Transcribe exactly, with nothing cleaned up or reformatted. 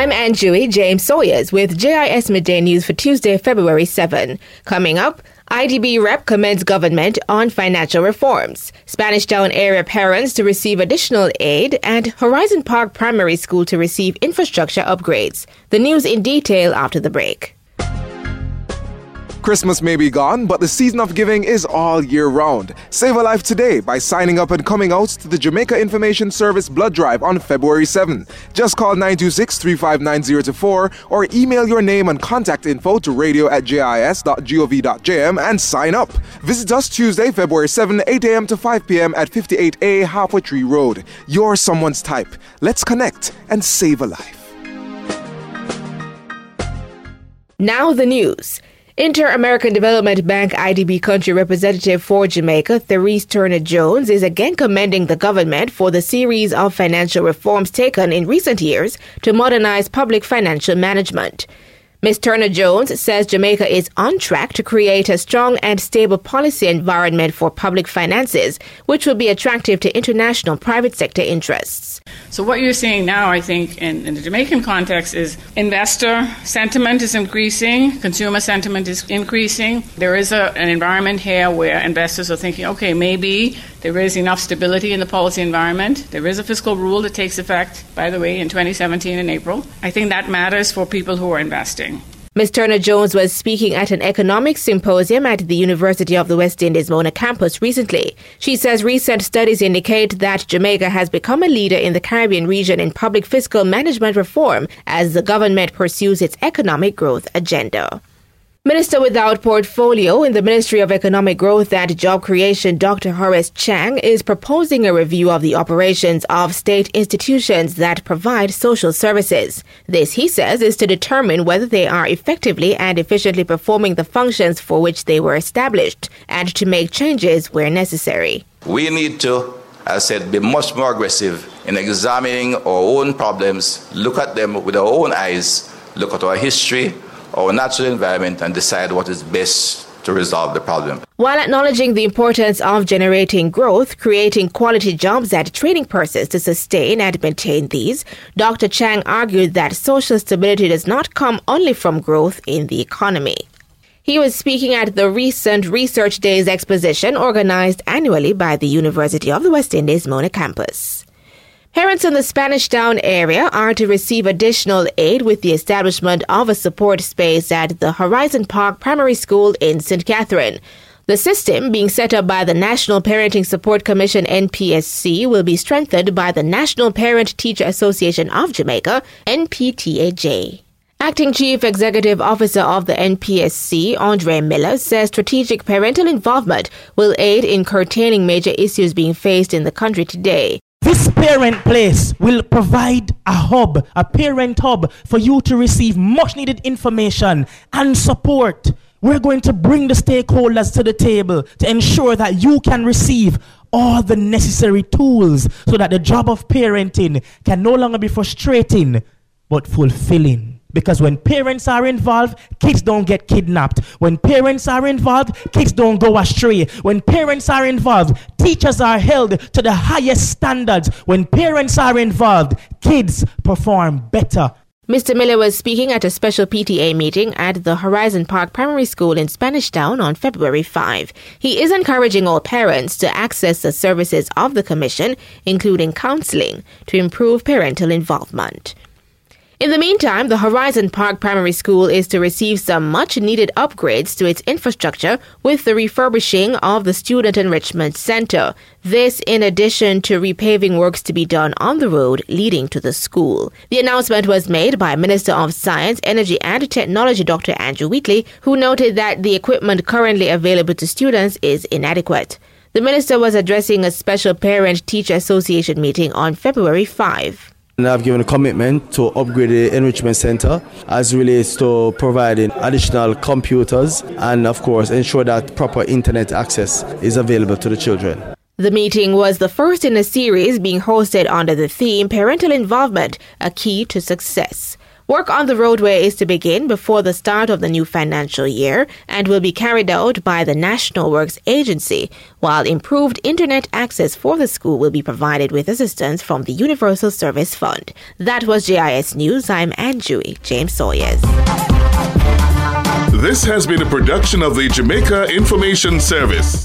I'm Anjui James Sawyers with J I S Midday News for Tuesday, February seventh. Coming up, I D B rep commends government on financial reforms, Spanish Town area parents to receive additional aid, and Horizon Park Primary School to receive infrastructure upgrades. The news in detail after the break. Christmas may be gone, but the season of giving is all year round. Save a life today by signing up and coming out to the Jamaica Information Service Blood Drive on February seventh. Just call nine two six, three five nine zero two four or email your name and contact info to radio at j i s dot gov dot j m and sign up. Visit us Tuesday, February seventh, eight a.m. to five p.m. at fifty-eight A Halfway Tree Road. You're someone's type. Let's connect and save a life. Now the news. Inter-American Development Bank I D B country representative for Jamaica, Therese Turner-Jones, is again commending the government for the series of financial reforms taken in recent years to modernize public financial management. Miz Turner-Jones says Jamaica is on track to create a strong and stable policy environment for public finances, which will be attractive to international private sector interests. So what you're seeing now, I think, in, in the Jamaican context is investor sentiment is increasing, consumer sentiment is increasing. There is a, an environment here where investors are thinking, okay, maybe there is enough stability in the policy environment. There is a fiscal rule that takes effect, by the way, in twenty seventeen in April. I think that matters for people who are investing. Miz Turner-Jones was speaking at an economic symposium at the University of the West Indies Mona campus recently. She says recent studies indicate that Jamaica has become a leader in the Caribbean region in public fiscal management reform as the government pursues its economic growth agenda. Minister without portfolio in the Ministry of Economic Growth and Job Creation, Doctor Horace Chang, is proposing a review of the operations of state institutions that provide social services. This, he says, is to determine whether they are effectively and efficiently performing the functions for which they were established and to make changes where necessary. We need to, as I said, be much more aggressive in examining our own problems, look at them with our own eyes, look at our history, our natural environment, and decide what is best to resolve the problem. While acknowledging the importance of generating growth, creating quality jobs and training persons to sustain and maintain these, Doctor Chang argued that social stability does not come only from growth in the economy. He was speaking at the recent Research Days exposition organized annually by the University of the West Indies Mona campus. Parents in the Spanish Town area are to receive additional aid with the establishment of a support space at the Horizon Park Primary School in Saint Catherine. The system, being set up by the National Parenting Support Commission N P S C, will be strengthened by the National Parent Teacher Association of Jamaica, N P T A J. Acting Chief Executive Officer of the N P S C, Andre Miller, says strategic parental involvement will aid in curtailing major issues being faced in the country today. This parent place will provide a hub, a parent hub, for you to receive much needed information and support. We're going to bring the stakeholders to the table to ensure that you can receive all the necessary tools so that the job of parenting can no longer be frustrating, but fulfilling. Because when parents are involved, kids don't get kidnapped. When parents are involved, kids don't go astray. When parents are involved, teachers are held to the highest standards. When parents are involved, kids perform better. Mister Miller was speaking at a special P T A meeting at the Horizon Park Primary School in Spanish Town on February fifth. He is encouraging all parents to access the services of the Commission, including counseling, to improve parental involvement. In the meantime, the Horizon Park Primary School is to receive some much-needed upgrades to its infrastructure with the refurbishing of the Student Enrichment Center. This in addition to repaving works to be done on the road leading to the school. The announcement was made by Minister of Science, Energy and Technology Doctor Andrew Wheatley, who noted that the equipment currently available to students is inadequate. The minister was addressing a special Parent-Teacher Association meeting on February fifth. And I've given a commitment to upgrade the enrichment center as relates to providing additional computers and, of course, ensure that proper internet access is available to the children. The meeting was the first in a series being hosted under the theme Parental Involvement, a Key to Success. Work on the roadway is to begin before the start of the new financial year and will be carried out by the National Works Agency, while improved internet access for the school will be provided with assistance from the Universal Service Fund. That was J I S News. I'm Anjui James Sawyers. This has been a production of the Jamaica Information Service.